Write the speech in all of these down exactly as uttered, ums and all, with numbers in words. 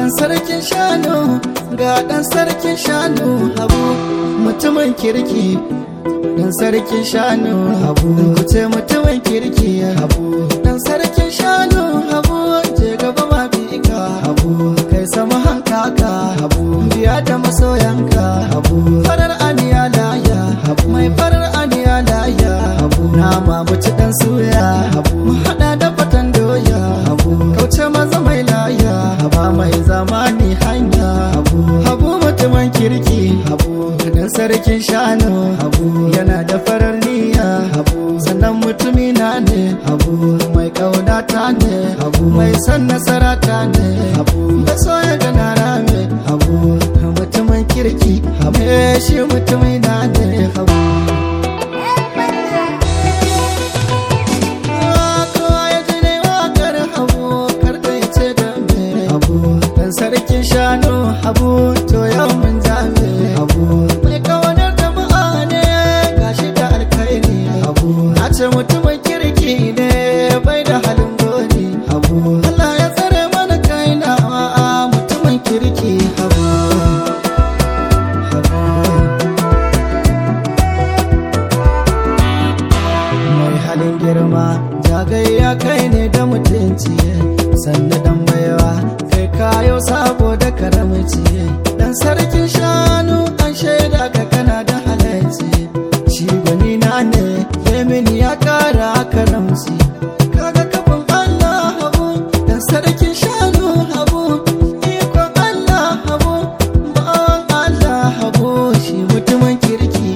dan sarkin shanu ga dan sarkin shanu Habu mutumin kirki dan sarkin shanu Habu ku ce mutumin kirki Habu dan sarkin shanu Habu je gaba ma bika Habu kai sama hankaka Habu biya da masoyanka Habu farar aniya laya Habu mai farar aniya laya Habu nama muci dan suya Habu mu hada da fatan doya Habu kauce maza mai laya Haba mai zamani hanya Habu Habu mutumin kirki Habu dan sarkin shanu Habu yana da farar niyya Habu sannan mutumi na ne Habu mai kaunata ne Habu mai san nasara ta ne Habu da soya ga na rame Habu mutumin kirki Habu shi mutumi na ne Habu sarkin shanu Habu to yau mun zame Habu mai kawanar jama'a ne gashi da alkhairi Habu na ce mutumin kirki ne bai da halin goni Habu Allah ya tsare mana kaina a mutumin kirki Habu Habu mai halin girma jagayya kai ne da mutunci sannan dan baiwa kayo saboda karamci dan sarkin shanu an shaida ka kana da halarci shi gwani na ne yemini ya kara karamci kaga kafin Allah Habu dan sarkin shanu Habu ikon Allah Habu ba'an Allah Habu shi mutumin kirki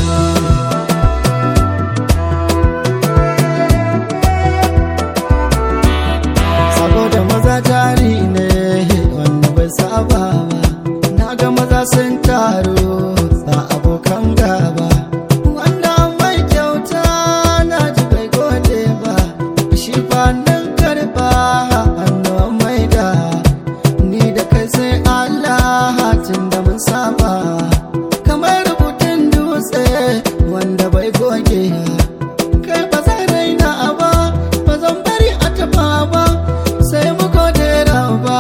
saboda maza jari ne saba na ga maza sun taro ba abokan gaba wanda mai kyauta na ji bai gode ba shi fannin karba hannuwan mai da ni da kai sai Allah tun da mun saba kamar rubutun dutse wanda bai goge kai ba zai raina ba ba zan bari a taba ba sai mu gode ba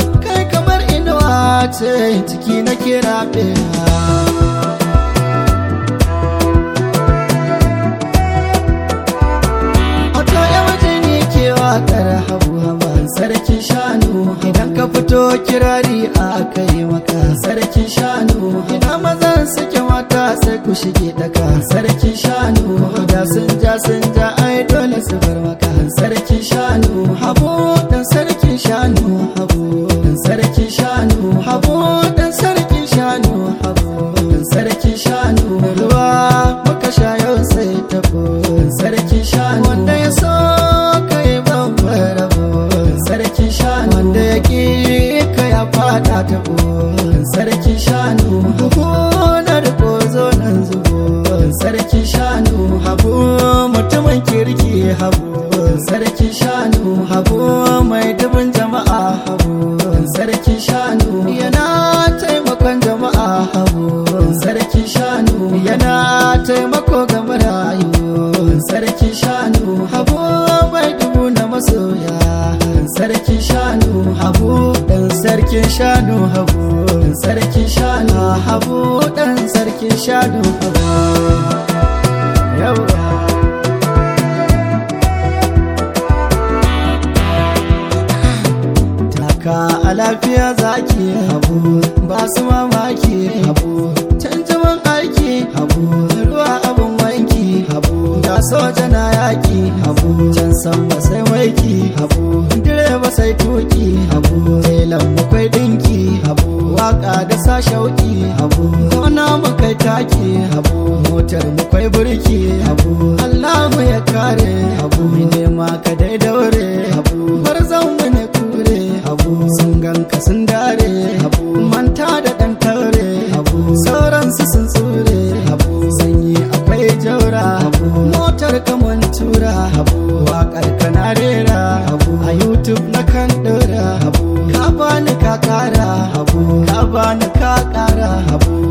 ce ciki na kira beha Auto ya waje ne ke wakar Habu Haban sarkin shanu idan ka fito kirari a kai maka sarkin shanu idan mazan suke mata sai ku shige daga sarkin shanu da sun ja sun ja ai dole su bar maka sarkin shanu Habu dan sarkin shanu Habu dan sarkin shanu Habu dan sarkin shanu Habu dan sarkin shanu ruwa muka sha yau sai tabo dan sarkin shanu wanda ya so kai babbar rabo dan sarkin shanu wanda ya ki ka ya fada tabo dan sarkin shanu Habu na da kozo nan zubo dan sarkin shanu Habu mutumin kirki Habu dan sarkin shanu Habu mai dubin jama'a Habu dan sarkin shanu yana taimakon jama'a Habu dan sarkin shanu yana taimako ga marayu dan sarkin shanu Habu mai dubu na masoya dan sarkin shanu Habu dan sarkin shanu Habu dan sarkin shanu Habu dan sarkin shanu Habu yawa ka a lafiya zaki Habu ba su mamaki Habu canjaman aiki Habu ruwa abin wanki Habu da soja na yaki Habu can sama sai waiki Habu direba sai tuki Habu telan mukwai dinki Habu waka da sa shauki Habu gona mukai taki Habu motar mukwai burki Habu Allah mu ya kare Habu nema ka dai daure Habu barzan mu ne kure Habu sun ganka sun dare Habu manta da dan taure Habu sauransu sun tsure Habu sanyi akwai jaura Habu motar kaman tura Habu waƙar kana rera Habu a YouTube na kan dora Habu ka bani ka kara Habu ka bani ka kara Habu